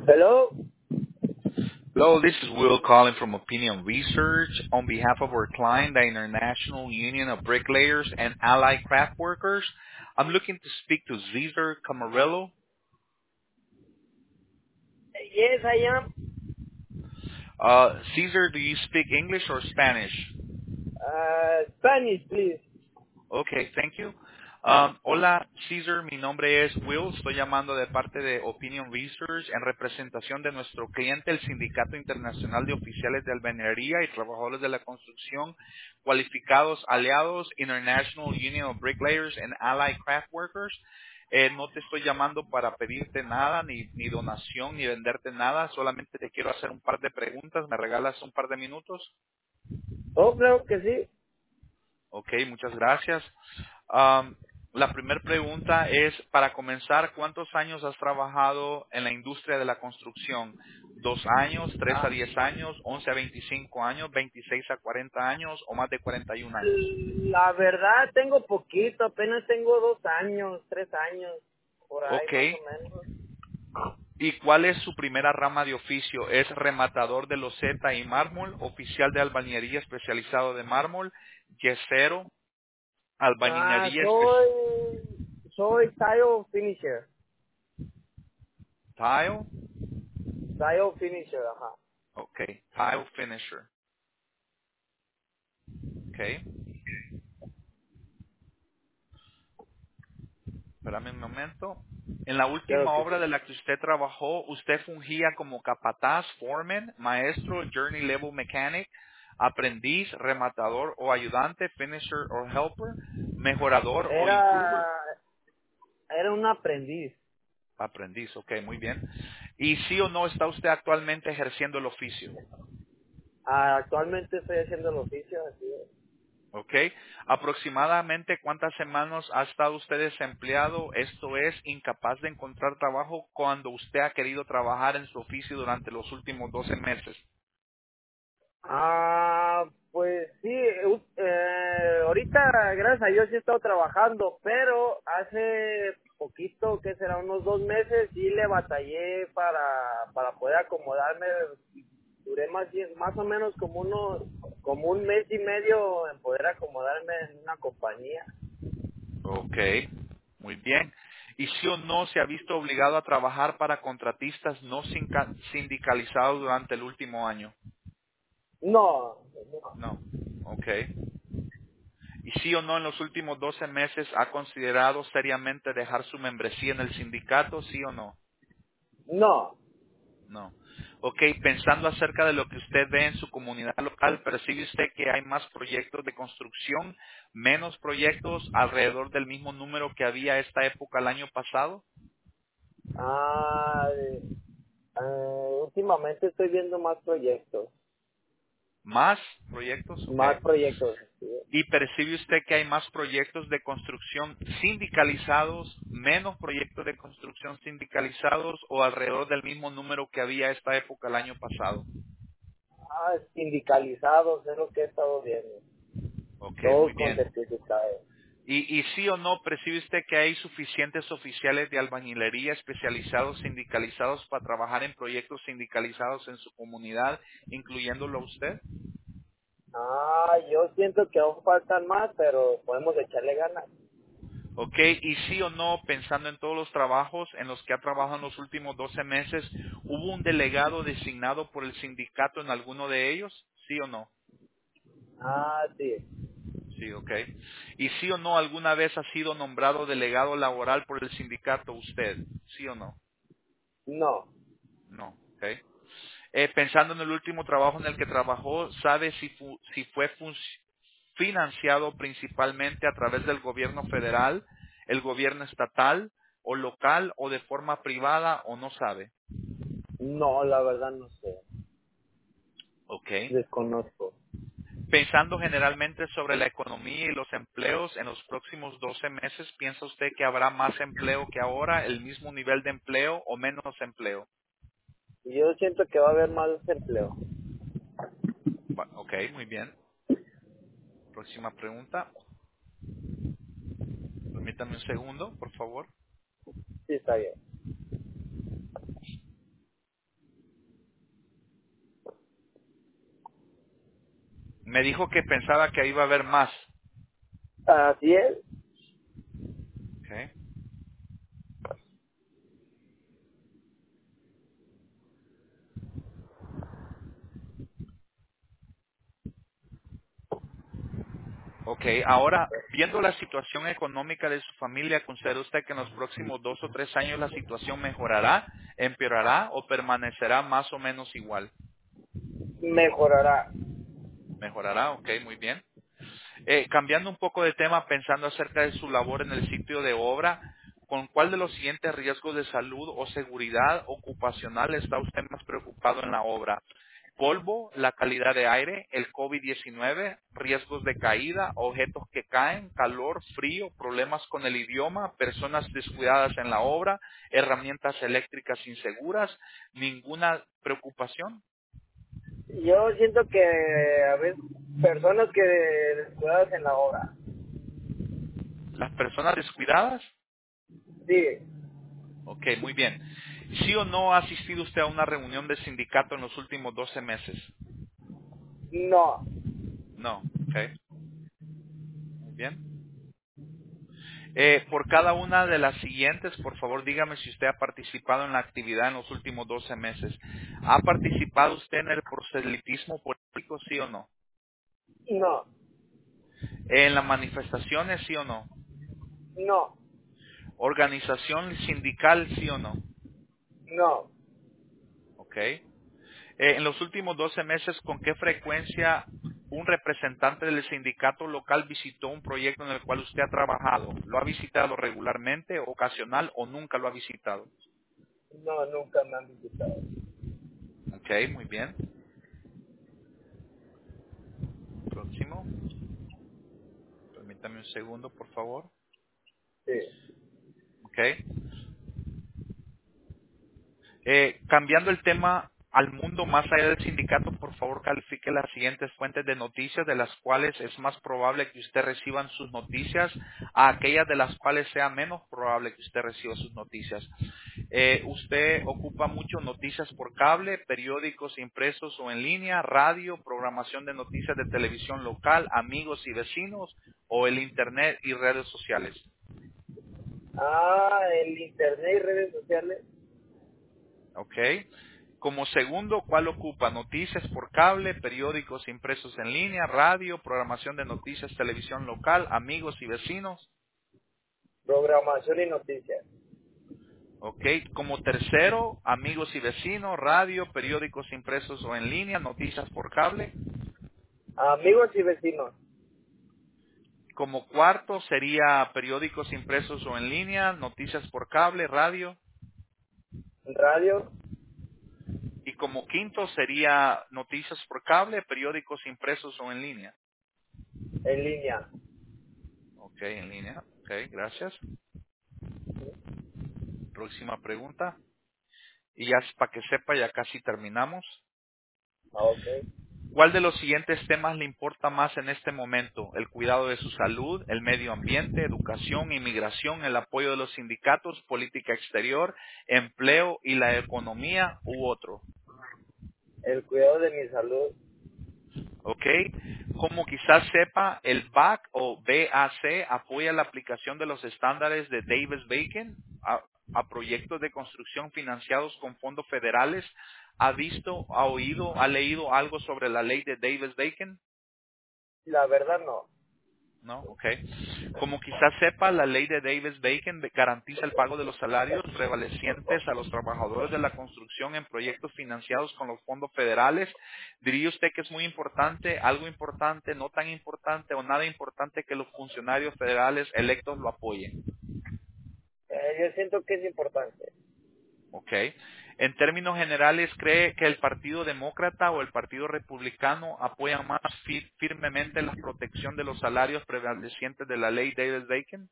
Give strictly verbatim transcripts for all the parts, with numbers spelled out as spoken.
Hello. Hello, this is Will calling from Opinion Research on behalf of our client, the International Union of Bricklayers and Allied Craft Workers. I'm looking to speak to Cesar Camarello. Yes, I am. Uh, Cesar, do you speak English or Spanish? Uh, Spanish, please. Okay, thank you. Um, hola, Caesar, mi nombre es Will, estoy llamando de parte de Opinion Research en representación de nuestro cliente, el Sindicato Internacional de Oficiales de Albañilería y Trabajadores de la Construcción Cualificados Aliados, International Union of Bricklayers and Allied Craft Workers. Eh, no te estoy llamando para pedirte nada, ni, ni donación, ni venderte nada, solamente te quiero hacer un par de preguntas, ¿me regalas un par de minutos? Oh, creo que sí. Ok, muchas gracias. Am, la primera pregunta es, para comenzar, ¿cuántos años has trabajado en la industria de la construcción? ¿Dos años, tres a Ah, diez años, once a veinticinco años, veintiséis a cuarenta años o más de cuarenta y un años? la verdad tengo poquito, apenas tengo dos años, tres años, por ahí Ok. más o menos. ¿Y cuál es su primera rama de oficio? ¿Es rematador de loseta y mármol, oficial de albañilería especializado de mármol, yesero, Ah, albañilería especializada, soy, soy tile finisher, tile? tile finisher, ajá. Ok, tile finisher. Ok. Espérame un momento. En la Creo última que obra sí. de la que usted trabajó, usted fungía como capataz, foreman, maestro, journey level mechanic, aprendiz, rematador o ayudante, finisher o helper, mejorador o improver. Era, era un aprendiz. Aprendiz, ok, muy bien. ¿Y sí o no está usted actualmente ejerciendo el oficio? Ah, actualmente estoy haciendo el oficio, así es. ¿Ok? Aproximadamente cuántas semanas ha estado usted desempleado, esto es, incapaz de encontrar trabajo cuando usted ha querido trabajar en su oficio durante los últimos doce meses. Ah, pues sí, u- eh, ahorita gracias a Dios sí he estado trabajando, pero hace poquito, que será unos dos meses, sí le batallé para, para poder acomodarme. Duré más, bien- más o menos como uno, como un mes y medio en poder acomodarme en una compañía. Ok, muy bien. ¿Y sí o no se ha visto obligado a trabajar para contratistas no sinca- sindicalizados durante el último año? No, no, No. Ok. ¿Y sí o no en los últimos doce meses ha considerado seriamente dejar su membresía en el sindicato? ¿Sí o no? no. No. Ok, pensando acerca de lo que usted ve en su comunidad local, ¿percibe usted que hay más proyectos de construcción, menos proyectos, alrededor del mismo número que había a esta época el año pasado? Ah, eh, eh, últimamente estoy viendo más proyectos, ¿Más proyectos? Ok. más proyectos. Sí. ¿Y percibe usted que hay más proyectos de construcción sindicalizados, menos proyectos de construcción sindicalizados o alrededor del mismo número que había a esta época el año pasado? Ah, sindicalizados es lo que he estado viendo. Ok, muy Todos con bien. certificados. Y, y sí o no, ¿percibe usted que hay suficientes oficiales de albañilería especializados, sindicalizados para trabajar en proyectos sindicalizados en su comunidad, incluyéndolo a usted? Ah, yo siento que aún faltan más, pero podemos echarle ganas. Ok, y sí o no, pensando en todos los trabajos en los que ha trabajado en los últimos doce meses, ¿hubo un delegado designado por el sindicato en alguno de ellos? ¿Sí o no? Ah, sí. Sí, ok. ¿Y sí o no, alguna vez ha sido nombrado delegado laboral por el sindicato usted? ¿Sí o no? No. No, ok. Eh, pensando en el último trabajo en el que trabajó, ¿sabe si, fu- si fue fun- financiado principalmente a través del gobierno federal, el gobierno estatal o local o de forma privada o no sabe? No, la verdad no sé. Ok. Desconozco. Pensando generalmente sobre la economía y los empleos en los próximos doce meses, ¿piensa usted que habrá más empleo que ahora, el mismo nivel de empleo o menos empleo? Yo siento que va a haber más desempleo. Va- Ok, muy bien. Próxima pregunta. Permítame un segundo, por favor. Sí, está bien. Me dijo que pensaba que iba a haber más. Así es. Okay. Ok, ahora, viendo la situación económica de su familia, ¿considera usted que en los próximos dos o tres años la situación mejorará, empeorará o permanecerá más o menos igual? Mejorará. Mejorará, ok, muy bien. Eh, cambiando un poco de tema, pensando acerca de su labor en el sitio de obra, ¿con cuál de los siguientes riesgos de salud o seguridad ocupacional está usted más preocupado en la obra? Polvo, la calidad de aire, el COVID diecinueve, riesgos de caída, objetos que caen, calor, frío, problemas con el idioma, personas descuidadas en la obra, herramientas eléctricas inseguras, ninguna preocupación. Yo siento que a veces personas que descuidadas en la obra. Las personas descuidadas. Sí. Ok, muy bien. ¿Sí o no ha asistido usted a una reunión de sindicato en los últimos doce meses? No. No, ok, muy bien. Eh, por cada una de las siguientes, por favor dígame si usted ha participado en la actividad en los últimos doce meses. ¿Ha participado usted en el proselitismo político, sí o no? No. ¿En las manifestaciones, sí o no? No. ¿Organización sindical, sí o no? No. Ok. Eh, en los últimos doce meses, ¿con qué frecuencia un representante del sindicato local visitó un proyecto en el cual usted ha trabajado? ¿Lo ha visitado regularmente, ocasional o nunca lo ha visitado? No, nunca me han visitado. Ok, muy bien. Próximo. Permítame un segundo, por favor. Sí. Ok. Eh, cambiando el tema al mundo más allá del sindicato, por favor califique las siguientes fuentes de noticias de las cuales es más probable que usted reciban sus noticias a aquellas de las cuales sea menos probable que usted reciba sus noticias. Eh, usted ocupa mucho noticias por cable, periódicos impresos o en línea, radio, programación de noticias de televisión local, amigos y vecinos o el internet y redes sociales. Ah, el internet y redes sociales. ¿Ok? Como segundo, ¿cuál ocupa? Noticias por cable, periódicos impresos en línea, radio, programación de noticias, televisión local, amigos y vecinos. Programación y noticias. ¿Ok? Como tercero, amigos y vecinos, radio, periódicos impresos o en línea, noticias por cable. Amigos y vecinos. Como cuarto sería periódicos impresos o en línea, noticias por cable, radio. Radio Y como quinto sería noticias por cable, periódicos impresos o en línea. en línea. Ok, en línea. Ok, gracias. Próxima pregunta. Y ya es para que sepa, ya casi terminamos. Ah, ok. ¿Cuál de los siguientes temas le importa más en este momento? El cuidado de su salud, el medio ambiente, educación, inmigración, el apoyo de los sindicatos, política exterior, empleo y la economía u otro. El cuidado de mi salud. ¿Ok? Como quizás sepa, el B A C o B A C apoya la aplicación de los estándares de Davis-Bacon a, a proyectos de construcción financiados con fondos federales. ¿Ha visto, ha oído, ha leído algo sobre la ley de Davis-Bacon? La verdad no. No, ok. Como quizás sepa, la ley de Davis-Bacon garantiza el pago de los salarios prevalecientes a los trabajadores de la construcción en proyectos financiados con los fondos federales. ¿Diría usted que es muy importante, algo importante, no tan importante o nada importante que los funcionarios federales electos lo apoyen? Eh, yo siento que es importante. Ok. En términos generales, ¿cree que el Partido Demócrata o el Partido Republicano apoyan más fir- firmemente la protección de los salarios prevalecientes de la ley Davis-Bacon?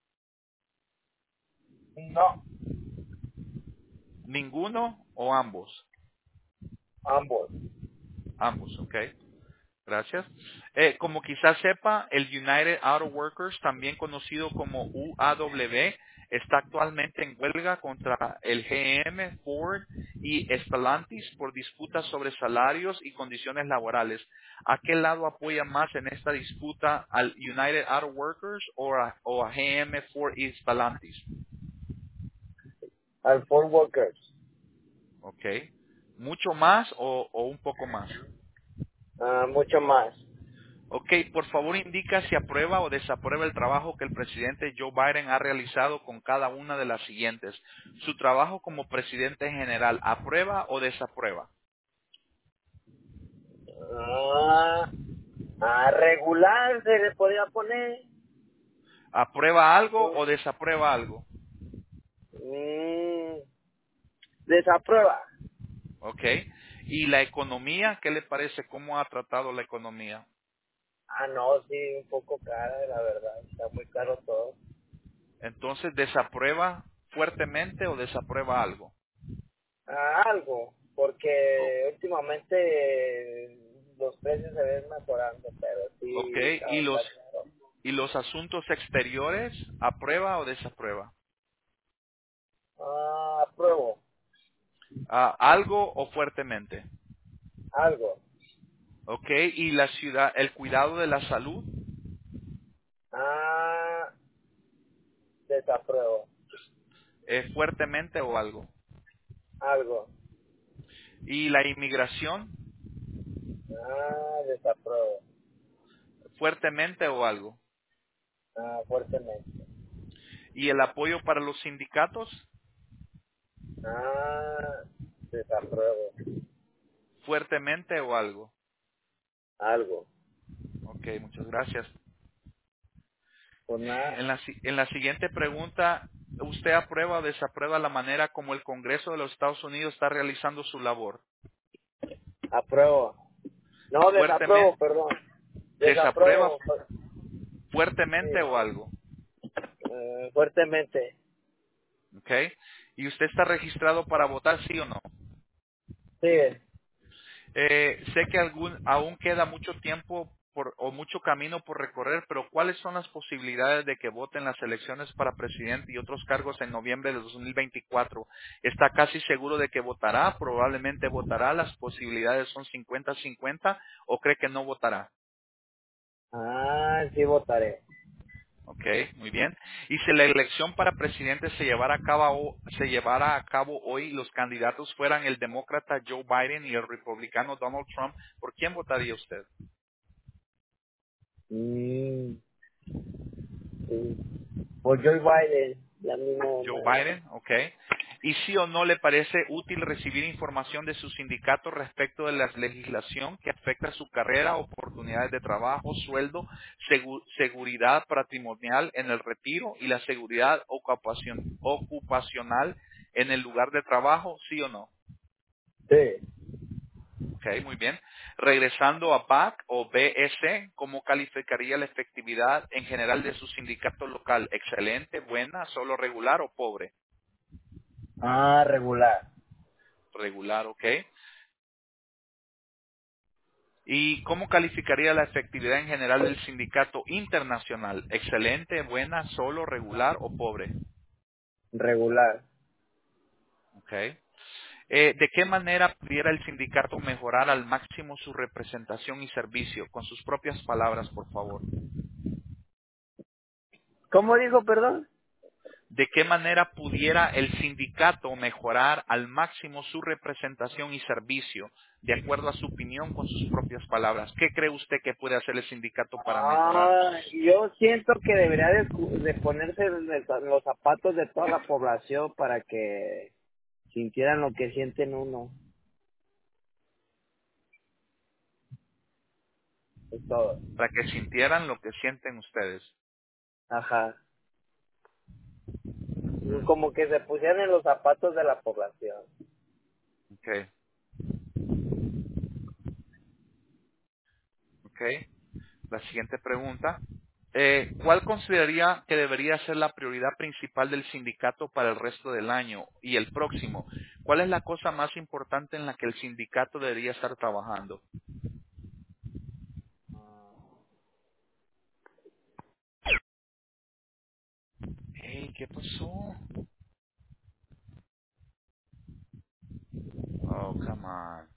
No, ¿Ninguno o ambos? ambos. Ambos, ok. Gracias. Eh, como quizás sepa, el United Auto Workers, también conocido como U A W, está actualmente en huelga contra el G M, Ford y Stellantis por disputas sobre salarios y condiciones laborales. ¿A qué lado apoya más en esta disputa, al United Auto Workers o a, o a G M, Ford y Stellantis? Al Ford Workers. ¿Ok? ¿Mucho más o, o un poco más? Ah, mucho más. Ok, por favor indica si aprueba o desaprueba el trabajo que el presidente Joe Biden ha realizado con cada una de las siguientes. Su trabajo como presidente general, ¿aprueba o desaprueba? Ah, a regular se le podía poner. ¿Aprueba algo o desaprueba algo? Mm, desaprueba. Ok. ¿Y la economía? ¿Qué le parece? ¿Cómo ha tratado la economía? Ah, no, sí, un poco cara, la verdad. Está muy caro todo. Entonces, ¿desaprueba fuertemente o desaprueba algo? Ah, algo, O- porque últimamente eh, los precios se ven mejorando, pero ok. sí, está, ¿Y los, está claro. y los asuntos exteriores? ¿Aprueba o desaprueba? Ah, apruebo. Ah, ¿algo o fuertemente? Algo. Ok. ¿Y la ciudad, el cuidado de la salud? Ah, desapruebo. Eh, ¿Fuertemente o algo? Algo. ¿Y la inmigración? Ah, desapruebo. ¿Fuertemente o algo? Ah, fuertemente. ¿Y el apoyo para los sindicatos? Ah, desapruebo. ¿Fuertemente o algo? Algo. Ok, muchas gracias. Pues nada, En la, si- en la siguiente pregunta, ¿usted aprueba o desaprueba la manera como el Congreso de los Estados Unidos está realizando su labor? apruebo. No, ¿Fuertemente, desapruebo, perdón. desaprueba Desapruebo, pues, fuertemente sí, o algo? eh, fuertemente. Ok. ¿Y usted está registrado para votar, sí o no? Sí. Eh, sé que algún, aún queda mucho tiempo por- o mucho camino por recorrer, pero ¿cuáles son las posibilidades de que vote en las elecciones para presidente y otros cargos en noviembre de dos mil veinticuatro? ¿Está casi seguro de que votará? ¿Probablemente votará? ¿Las posibilidades son cincuenta cincuenta o cree que no votará? Ah, sí votaré. Ok, muy bien. Y si la elección para presidente se llevara a cabo, se llevara a cabo hoy, los candidatos fueran el demócrata Joe Biden y el republicano Donald Trump, ¿por quién votaría usted? Mm, sí. Por Joe Biden, la misma Joe manera. Biden, ok. ¿Y sí o no le parece útil recibir información de su sindicato respecto de la legislación que afecta su carrera, oportunidades de trabajo, sueldo, segu- seguridad patrimonial en el retiro y la seguridad ocupacion- ocupacional en el lugar de trabajo? ¿Sí o no? Sí. Ok, muy bien. Regresando a B A C o B S, ¿cómo calificaría la efectividad en general de su sindicato local? ¿Excelente, buena, solo regular o pobre? Ah, regular. Regular, ok. ¿Y cómo calificaría la efectividad en general del sindicato internacional? ¿Excelente, buena, solo, regular o pobre? Regular. Ok. Eh, ¿De qué manera pudiera el sindicato mejorar al máximo su representación y servicio? Con sus propias palabras, por favor. ¿Cómo dijo, perdón? ¿De qué manera pudiera el sindicato mejorar al máximo su representación y servicio? De acuerdo a su opinión, con sus propias palabras. ¿Qué cree usted que puede hacer el sindicato para mejorar? Ah, yo siento que debería de, de ponerse en el- en los zapatos de toda la población para que sintieran lo que sienten uno. Es todo. Para que sintieran lo que sienten ustedes. Ajá. Como que se pusieran en los zapatos de la población. Okay, okay. La siguiente pregunta. Eh, ¿Cuál consideraría que debería ser la prioridad principal del sindicato para el resto del año y el próximo? ¿Cuál es la cosa más importante en la que el sindicato debería estar trabajando? Hey, ¿qué pasó? on.